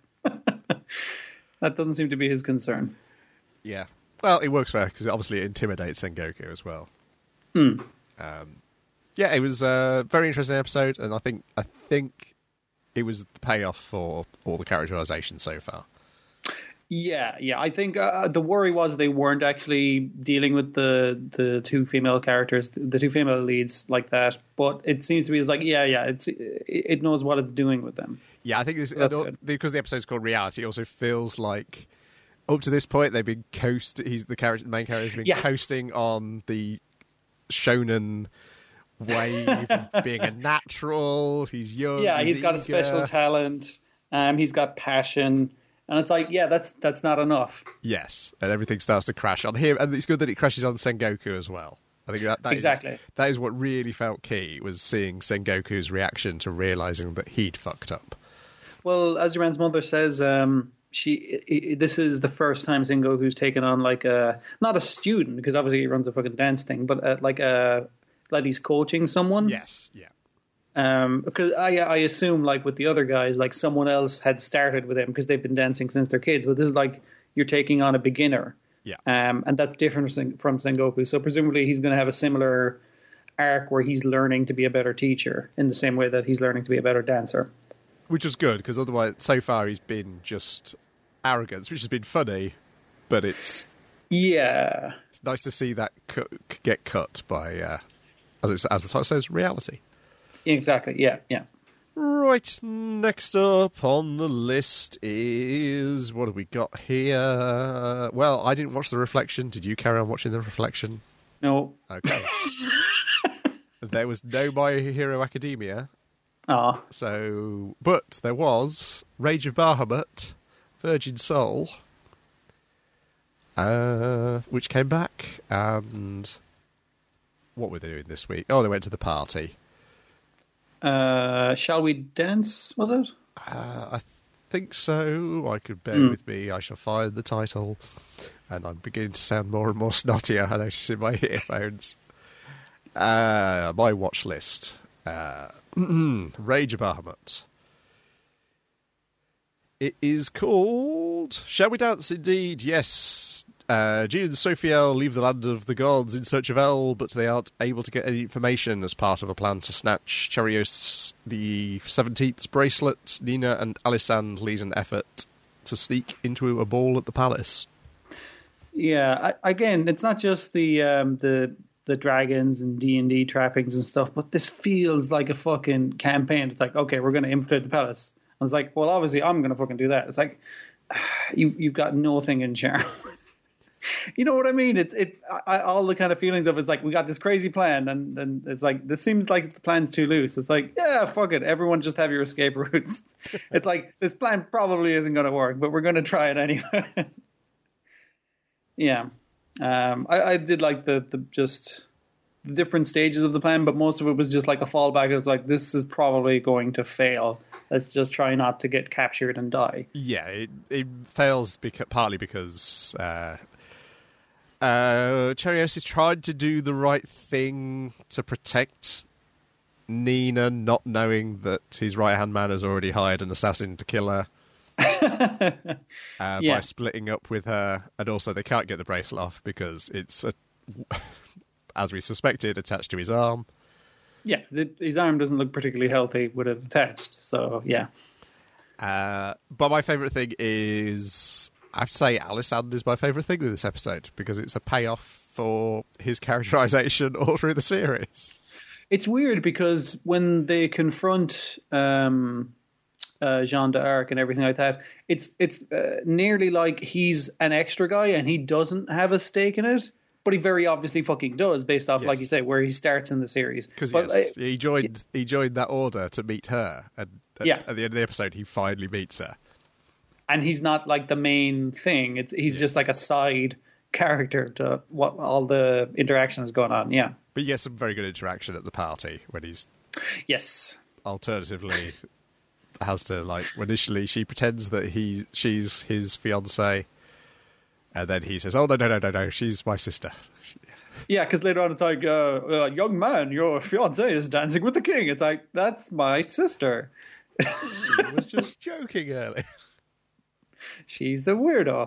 That doesn't seem to be his concern. Yeah. Well, it works for her because obviously it intimidates Sengoku as well. Hmm. Um, yeah, it was a very interesting episode, and I think I think it was the payoff for all the characterization so far. Yeah, yeah. I think uh, the worry was they weren't actually dealing with the the two female characters, the two female leads like that. But it seems to be it's like, yeah, yeah. It's it knows what it's doing with them. Yeah, I think this, That's uh, good. because the episode's called Reality, it also feels like up to this point, they've been coast. He's the character, the main character has been Yeah. coasting on the shonen wave of being a natural. He's young. Yeah, he's he's got a eager. special talent. Um, he's got passion, and it's like, yeah, that's that's not enough. Yes, and everything starts to crash on him, and it's good that it crashes on Sengoku as well. I think that, that Exactly. is, that is what really felt key, was seeing Sengoku's reaction to realizing that he'd fucked up. Well, Azuran's mother says um, she I, I, this is the first time Sengoku's taken on like a not a student, because obviously he runs a fucking dance thing, but uh, like a like he's coaching someone. Yes, yeah. Um, because I I assume like with the other guys, like someone else had started with him because they've been dancing since they're kids. But this is like you're taking on a beginner. Yeah. Um, and that's different from from Sengoku. So presumably he's going to have a similar arc where he's learning to be a better teacher in the same way that he's learning to be a better dancer. Which was good, because otherwise, so far, he's been just arrogance, which has been funny, but it's Yeah. it's nice to see that cut, get cut by, uh, as, it's, as the title says, reality. Exactly. Yeah. Yeah. Right, next up on the list is... What have we got here? Well, I didn't watch The Reflection. Did you carry on watching The Reflection? No. Okay. There was no My Hero Academia. Ah. So, but there was Rage of Bahamut, Virgin Soul, uh, which came back, and what were they doing this week? Oh, they went to the party. Uh, Shall We Dance? Was it? Uh, I think so. I could bear Mm. with me. I shall find the title, and I'm beginning to sound more and more snottier. I notice in my earphones. Uh, my watch list. Uh, Rage of Bahamut. It is called Shall We Dance? Indeed, yes. Uh, Jean and Sophiel leave the land of the gods in search of El, but they aren't able to get any information as part of a plan to snatch Cherios the seventeenth's bracelet. Nina and Alisand lead an effort to sneak into a ball at the palace. Yeah. I, again, it's not just the um, the the dragons and D and D trappings and stuff, but this feels like a fucking campaign. It's like, okay, we're going to infiltrate the palace. I was like, well, obviously I'm going to fucking do that. It's like, you've you've got nothing in charm. You know what I mean? It's it I, all the kind of feelings of it's like, we got this crazy plan, and then it's like, this seems like the plan's too loose. It's like, yeah, fuck it, everyone just have your escape routes. It's like, this plan probably isn't going to work, but we're going to try it anyway. Yeah. Um, I, I did like the, the just the different stages of the plan, but most of it was just like a fallback. It was like, this is probably going to fail. Let's just try not to get captured and die. Yeah, it, it fails beca- partly because uh, uh, Cherios has tried to do the right thing to protect Nina, not knowing that his right-hand man has already hired an assassin to kill her. uh, Yeah. By splitting up with her, and also they can't get the bracelet off because it's, a, as we suspected, attached to his arm. Yeah, the, his arm doesn't look particularly healthy with it attached, so yeah. Uh, but my favourite thing is, I have to say, Alisand is my favourite thing in this episode because it's a payoff for his characterisation all through the series. It's weird because when they confront um, uh, Jean d'Arc and everything like that, it's it's uh, nearly like he's an extra guy and he doesn't have a stake in it, but he very obviously fucking does, based off, Yes. like you say, where he starts in the series. Because But, yes, uh, he joined he joined that order to meet her, and at, Yeah. at the end of the episode, he finally meets her. and he's not like the main thing. It's he's just like a side character to what all the interaction is going on. Yeah. But he gets some very good interaction at the party when he's Yes. alternatively has to, like, initially she pretends that he she's his fiance, and then he says, "Oh no no no no no, she's my sister." Yeah, because later on it's like, uh, uh, young man, your fiance is dancing with the king. It's like, that's my sister. She was just joking earlier. She's a weirdo.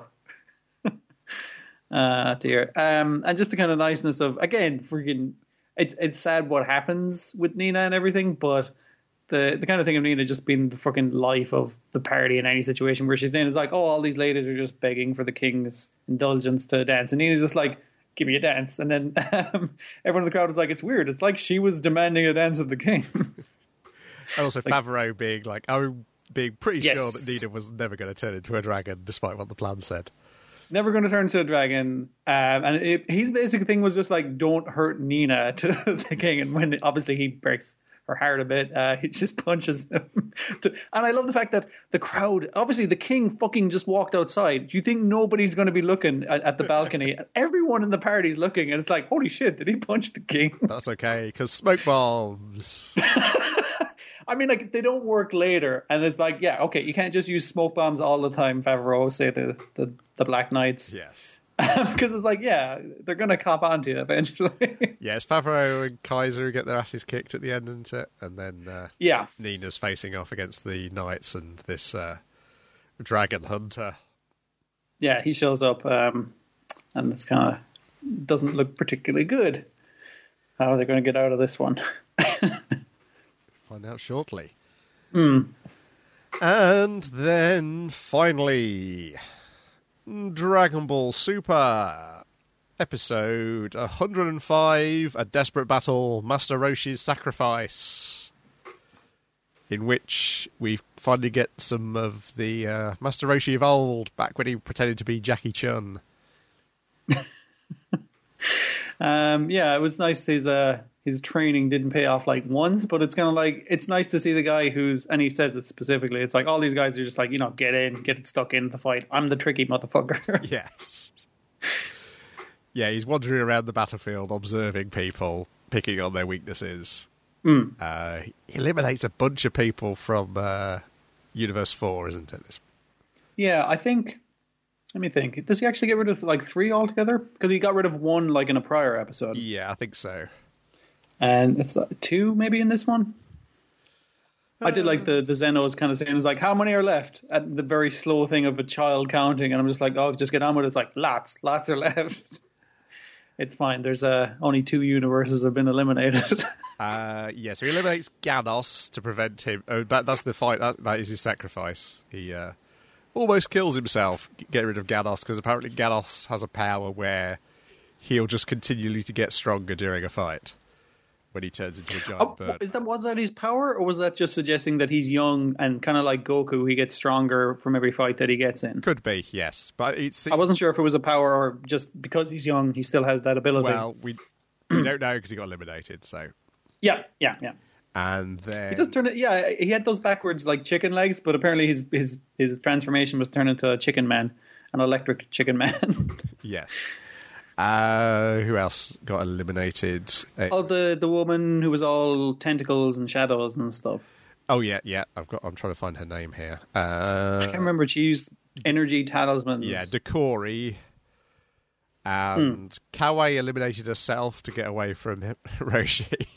Ah, dear. Um, and just the kind of niceness of, again, freaking, it's it's sad what happens with Nina and everything, but the the kind of thing of Nina just being the fucking life of the party in any situation where she's in is like, oh, all these ladies are just begging for the king's indulgence to dance, and Nina's just like, give me a dance. And then um, everyone in the crowd is like, it's weird. It's like she was demanding a dance of the king. And also Favreau being like, I'm being pretty Yes. sure that Nina was never going to turn into a dragon, despite what the plan said. never going to turn into a dragon. Um, and it, his basic thing was just like, don't hurt Nina to the king. And when obviously he breaks her heart a bit, uh, he just punches him. to, and I love the fact that the crowd, obviously the king fucking just walked outside. Do you think nobody's going to be looking at, at the balcony? Everyone in the party's looking, and it's like, holy shit, did he punch the king? That's okay, because smoke bombs. I mean, like, they don't work later. And it's like, yeah, okay, you can't just use smoke bombs all the time, Favreau, say the, the, the Black Knights. Yes. Because it's like, yeah, they're going to cop onto you eventually. Yes, Favreau and Kaiser get their asses kicked at the end, isn't it? And then uh, yeah. Nina's facing off against the Knights and this uh, dragon hunter. Yeah, he shows up, um, and it's kind of doesn't look particularly good. How are they going to get out of this one? Find out shortly. Mm. And then finally, Dragon Ball Super, episode one hundred five, A Desperate Battle, Master Roshi's Sacrifice, in which we finally get some of the uh, Master Roshi of old, back when he pretended to be Jackie Chun. um, yeah, it was nice. His uh, his training didn't pay off like once, but it's kind of like, it's nice to see the guy who's, and he says it specifically, it's like all these guys are just like, you know, get in, get it stuck in the fight. I'm the tricky motherfucker. Yes. Yeah, he's wandering around the battlefield, observing people, picking on their weaknesses. Mm. Uh, he eliminates a bunch of people from uh, Universe four, isn't it? This... Yeah, I think, let me think. Does he actually get rid of like three altogether? Because he got rid of one like in a prior episode. Yeah, I think so. And it's like two maybe in this one. I did like the the Zenos kind of saying, it's like, how many are left? At the very slow thing of a child counting, and I'm just like, oh, just get on with it. It's like, lots, lots are left. It's fine. There's uh, only two universes have been eliminated. uh, yeah, so he eliminates Ganos to prevent him. Oh, that, that's the fight. That, that is his sacrifice. He uh, almost kills himself, get rid of Ganos, because apparently Ganos has a power where he'll just continually to get stronger during a fight. When he turns into a giant oh, bird. Is that, was that his power, or was that just suggesting that he's young and kind of like Goku, he gets stronger from every fight that he gets in? Could be, yes. But it's, I wasn't sure if it was a power or just because he's young, he still has that ability. Well, we we don't know because he got eliminated, so... Yeah, yeah, yeah. And then... He does turn it... Yeah, he had those backwards, like, chicken legs, but apparently his, his, his transformation was turned into a chicken man, an electric chicken man. Yes. Uh, who else got eliminated? Uh, oh, the the woman who was all tentacles and shadows and stuff. Oh yeah, yeah. I've got. I'm trying to find her name here. Uh, I can't remember. She used energy talismans. Yeah, Dekori. And hmm. Kawaii eliminated herself to get away from him, Roshi.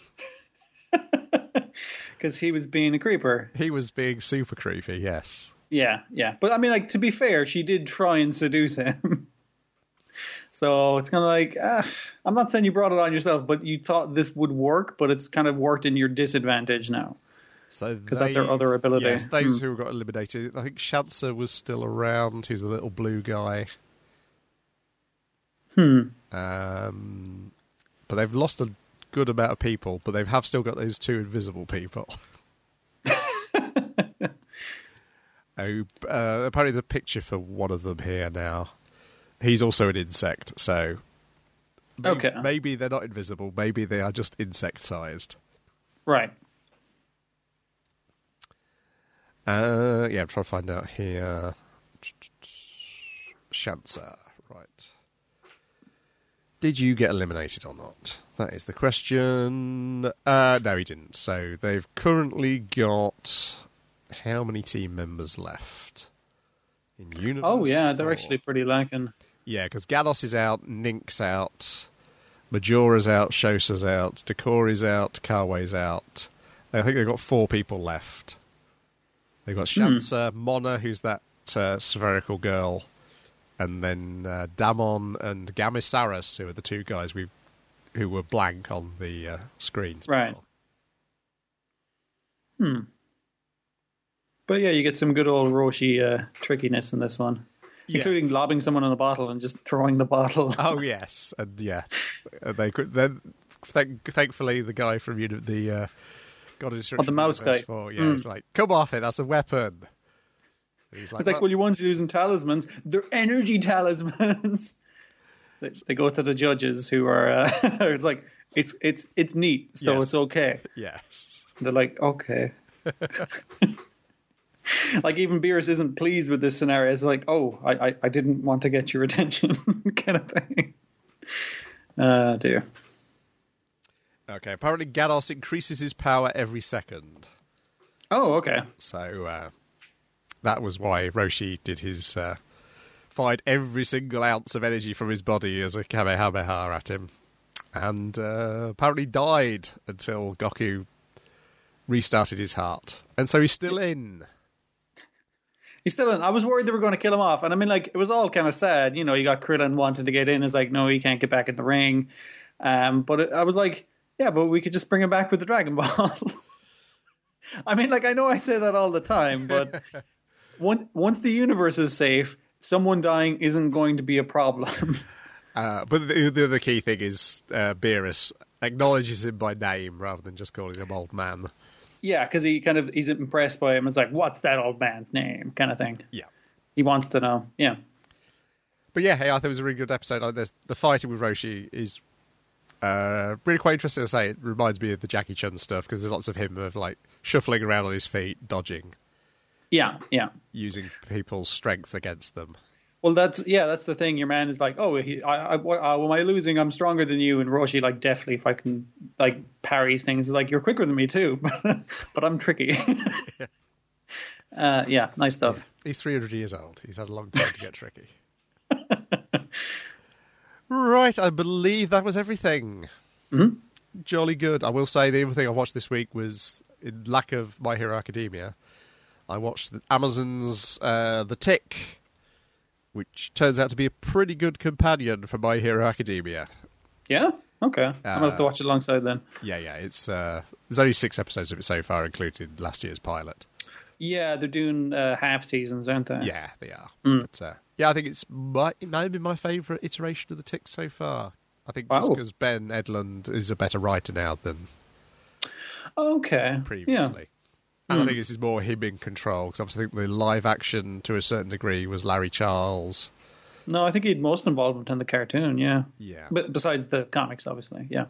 Because he was being a creeper. He was being super creepy. Yes. Yeah, yeah. But I mean, like, to be fair, she did try and seduce him. So it's kind of like, ah, I'm not saying you brought it on yourself, but you thought this would work, but it's kind of worked in your disadvantage now. So because that's her other ability. Yes, those hmm. who got eliminated. I think Shansa was still around. Who's the little blue guy? Hmm. Um, but they've lost a good amount of people, but they have still got those two invisible people. oh, uh, apparently the picture for one of them here now. He's also an insect, so maybe, okay. maybe they're not invisible. Maybe they are just insect-sized. Right. Uh, yeah, I'm trying to find out here. Shansa, right. Did you get eliminated or not? That is the question. Uh, no, he didn't. So they've currently got how many team members left in Universe? Oh, yeah, they're four? Actually pretty lacking. Yeah, because Galos is out, Nink's out, Majora's out, Shosa's out, Dekori's out, Kawei's out. I think they've got four people left. They've got Shansa, hmm. Mona, who's that uh, spherical girl, and then uh, Damon and Gamisaurus, who are the two guys we who were blank on the uh, screens. Right. Hmm. But yeah, you get some good old Roshi uh, trickiness in this one. Yeah. Including lobbing someone in a bottle and just throwing the bottle. Oh, yes. And yeah. they could then thank, Thankfully, the guy from the uh, God Instruction. Oh, the mouse guy. For, yeah, mm. He's like, come off it, that's a weapon. He's like, it's like, well, well, you want using talismans. They're energy talismans. they, they go to the judges who are. Uh, it's like it's it's it's neat, so yes. it's okay. Yes. They're like, okay. Like even Beerus isn't pleased with this scenario. It's like, oh, I, I, I didn't want to get your attention, kind of thing. Uh, dear. Okay, apparently Gados increases his power every second. Oh, okay. So uh, that was why Roshi did his uh, fired every single ounce of energy from his body as a Kamehameha at him, and uh, apparently died until Goku restarted his heart, and so he's still in. He's still in. I was worried they were going to kill him off, and I mean, like, it was all kind of sad. You know, you got Krillin wanted to get in. It's like, no, he can't get back in the ring. Um, but it, I was like, yeah, but we could just bring him back with the Dragon Balls. I mean, like, I know I say that all the time, but one, once the universe is safe, someone dying isn't going to be a problem. uh, but the, the the key thing is uh, Beerus acknowledges him by name rather than just calling him old man. Yeah, because he kind of he's impressed by him. It's like, what's that old man's name, kind of thing. Yeah, he wants to know. Yeah, but yeah, hey, I thought it was a really good episode. Like, there's, the fighting with Roshi is uh, really quite interesting to say. It reminds me of the Jackie Chun stuff because there's lots of him of like shuffling around on his feet, dodging. Yeah, yeah, using people's strength against them. Well, that's yeah, that's the thing. Your man is like, oh, he, I, I, I, am I losing? I'm stronger than you. And Roshi, like, definitely, if I can, like, parries things, is like, you're quicker than me too, but I'm tricky. yeah. Uh, yeah, nice stuff. Yeah. He's three hundred years old. He's had a long time to get tricky. Right, I believe that was everything. Mm-hmm. Jolly good. I will say the other thing I watched this week was, in lack of My Hero Academia, I watched the Amazon's uh, The Tick, which turns out to be a pretty good companion for My Hero Academia. Yeah? Okay. Uh, I'm going to have to watch it alongside then. Yeah, yeah. It's uh, there's only six episodes of it so far, including last year's pilot. Yeah, they're doing uh, half seasons, aren't they? Yeah, they are. Mm. But uh, yeah, I think it's my, it may be my favourite iteration of The Tick so far. I think just wow. because Ben Edlund is a better writer now than okay. previously. Yeah. And mm. I think this is more him in control, because obviously I think the live action, to a certain degree, was Larry Charles. No, I think he had most involvement in the cartoon, yeah. Yeah. But besides the comics, obviously, yeah.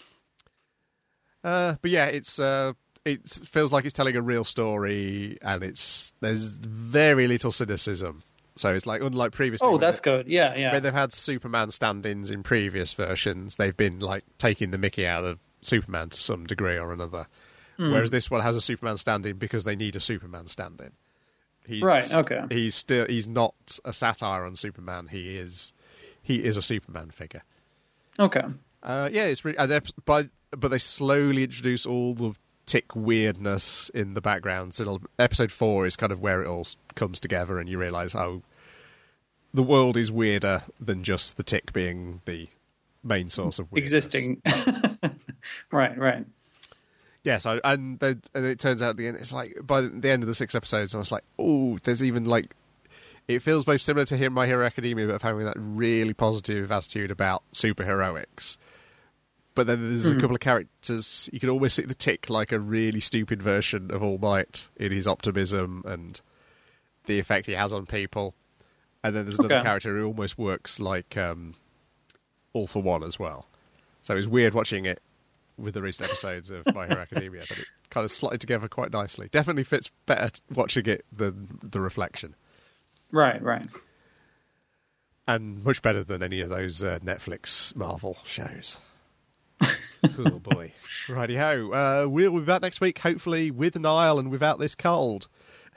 Uh, but yeah, it's uh, it feels like it's telling a real story, and it's there's very little cynicism. So it's like, unlike previously. Oh, that's they, good. Yeah, yeah. When they've had Superman stand-ins in previous versions, they've been like taking the mickey out of Superman to some degree or another. Mm. Whereas this one has a Superman stand-in because they need a Superman stand-in. He's, right. Okay. He's still he's not a satire on Superman. He is he is a Superman figure. Okay. Uh, yeah, it's really, uh, but but they slowly introduce all the Tick weirdness in the background. So episode four is kind of where it all comes together, and you realise, oh, the world is weirder than just the Tick being the main source of weirdness. Existing. Right. Right. Yeah, so, and, they, and it turns out at the end, it's like, by the end of the six episodes, I was like, oh, there's even like, it feels both similar to My Hero Academia, but of having that really positive attitude about superheroics. But then there's mm. a couple of characters, you can almost see the Tick like a really stupid version of All Might in his optimism and the effect he has on people. And then there's another okay. character who almost works like um, All for One as well. So it's weird watching it with the recent episodes of My Hero Academia, but it kind of slotted together quite nicely. Definitely fits better watching it than the reflection. Right, right. And much better than any of those uh, Netflix Marvel shows. Oh boy. Righty-ho. Uh, we'll be back next week, hopefully with Niall and without this cold.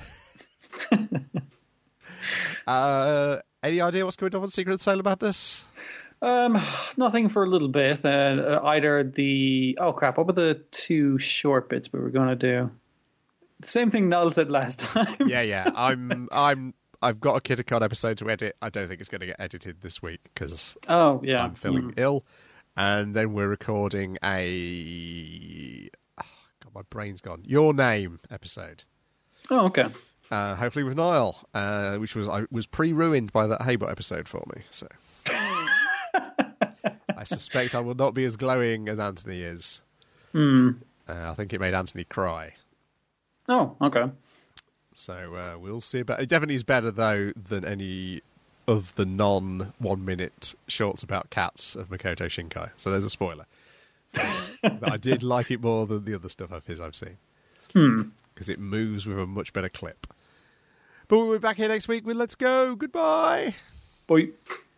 uh, any idea what's going on with Secret Sailor Madness? Um, nothing for a little bit. Uh, either the oh crap, what were the two short bits we were going to do? The same thing Null said last time. yeah, yeah. I'm, I'm, I've got a Kitacon episode to edit. I don't think it's going to get edited this week because oh yeah, I'm feeling mm. ill, and then we're recording a oh, God, my brain's gone. Your Name episode. Oh okay. Uh, hopefully with Niall, uh, which was I was pre-ruined by that Haybot episode for me. So. I suspect I will not be as glowing as Anthony is. Hmm. Uh, I think it made Anthony cry. Oh, okay. So uh, we'll see about it. Definitely is better, though, than any of the non-one-minute shorts about cats of Makoto Shinkai. So there's a spoiler. But I did like it more than the other stuff of his I've seen. Because Hmm. it moves with a much better clip. But we'll be back here next week with Let's Go. Goodbye. Bye.